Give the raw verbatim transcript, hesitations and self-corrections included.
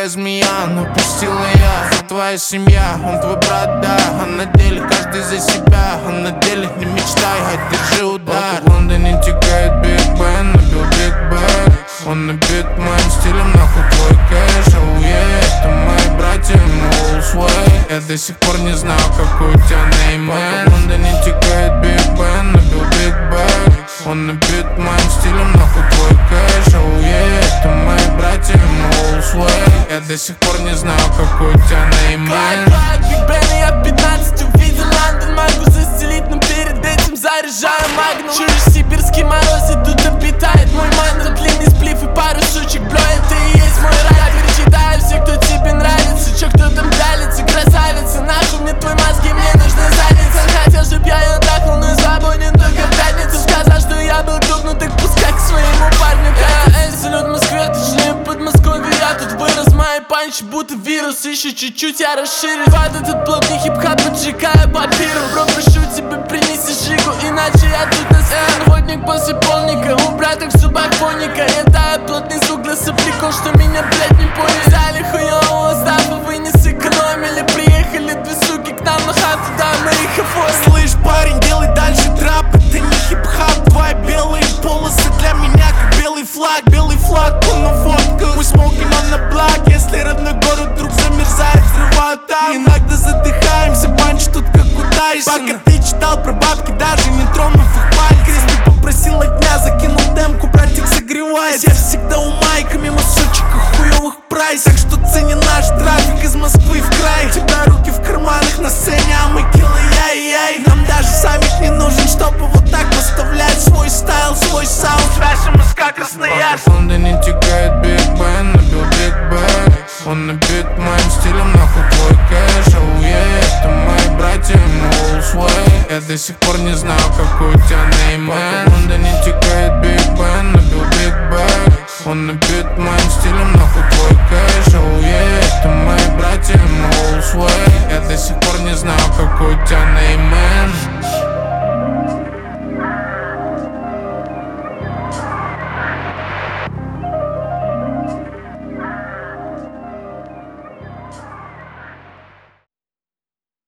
злая змея, но пустила я. Я твоя семья, он твой брат, да. А на деле каждый за себя, а на деле не мечтай, а держи удар. В Лондоне текает Биг Бен, набил Биг Бэг. Он набит моим стилем, нахуй твой кэш. Оу, yeah, это мои братья, ему Олсвей. Я до сих пор не знаю, какой у тебя неймен. В Лондоне текает Биг Бен, набил Биг Бэг. Он набит моим стилем, нахуй твой кэш. Оу, yeah, это мои братья, ему Олсвей. Я до сих пор не знаю, какой у тебя неймен. Биг Бен, и я в пятнадцать увидел Лондон. Могу застелить, но перед этим заряжаю магнум. Чуешь, сибирский мороз, и тут обитает мой мандр. Длинный сплив и пару сучек, бро, это и есть мой рай. Перечитаю все, кто тебе нравится, чё, кто там пялится, красавица. Нахуй мне твой мозги, мне нужна задница. Хотел, чтоб я ее трахнул, но свободен только в пятницу. Сказал, что я был друг, ну так пускай к своему парню катится. Эй, салют Москве, точнее Подмосковье. Я тут вырос, мои панчи будто вирус. Еще чуть-чуть я расширю. Под этот плотный хип-хап поджигаю папиру. Бро, прошу тебя, принеси жигу, иначе я тут на сцене. Охотник после полника, у браток в зубах фоника. Это плотный звук для соприкол, что меня, блядь, не понял. Взяли хуёвого стафа, вы не сэкономили. Приехали две суки к нам на хату, да, мы их оформили. Слышь, парень, делай дальше трап, это не хип-хап. Твои белые полосы для меня как белый флаг. Белый флаг, он на водках, мы смоким on the block. Если родной город вдруг замерзает, взрывают там. Иногда задыхаемся, банч тут как у Тайсона. Пока ты читал про бабки, даже не тронув их пальцем. Ты попросил огня, закинул демку, братик согревается. Я всегда у майка, мимо сучек и хуёвых прайсах. Что ценен наш трафик из Москвы в край. Тебя руки в карманах на сцене, а мы киллы, яй-яй. Нам даже самих не нужен, чтобы вот так поставлять свой стайл, свой саунд. Наша Москва, Красноярск.